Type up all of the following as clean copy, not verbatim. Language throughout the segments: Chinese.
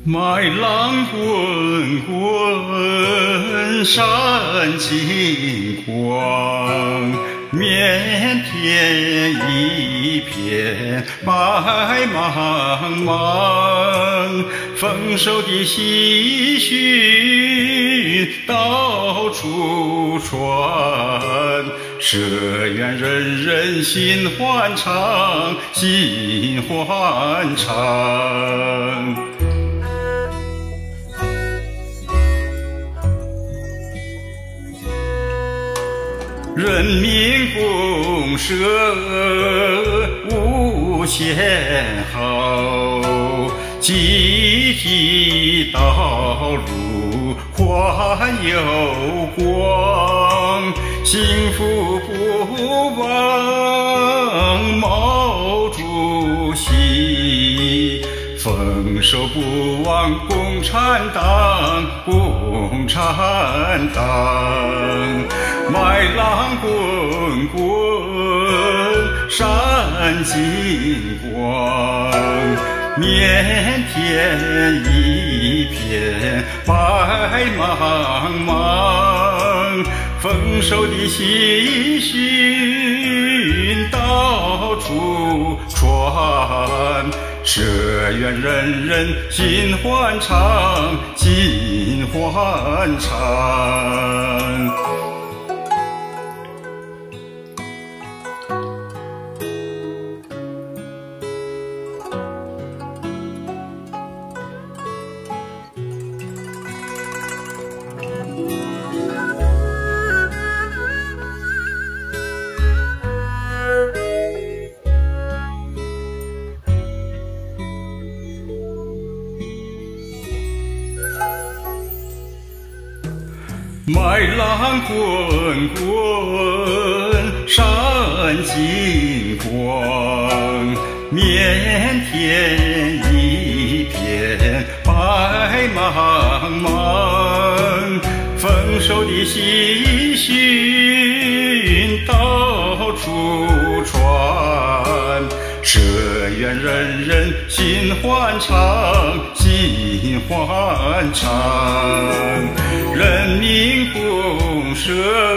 麦浪滚滚，闪金光，面天一片白茫茫，丰收的喜讯到处传，社员人人心欢畅，心欢畅。人民公社无限好，集体道路还有光，幸福不忘毛主席，丰收不忘共产党，共产党。麦浪滚滚，闪金光，面天一片白茫茫，丰收的喜讯到处传，社员人人心欢畅，心欢畅。麦浪滚滚，闪金光，面天一片白茫茫，丰收的喜讯到处传，社员人人心欢畅，心欢畅。人民公社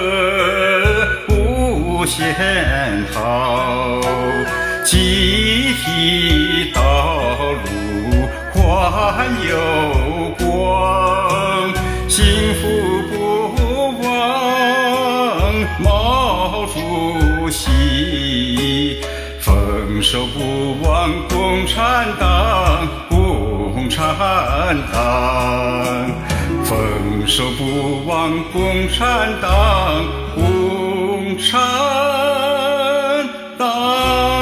无限好，集体道路还有光，幸福不忘毛主席，丰收不忘共产党，共产党。丰收不忘共产党，共产党。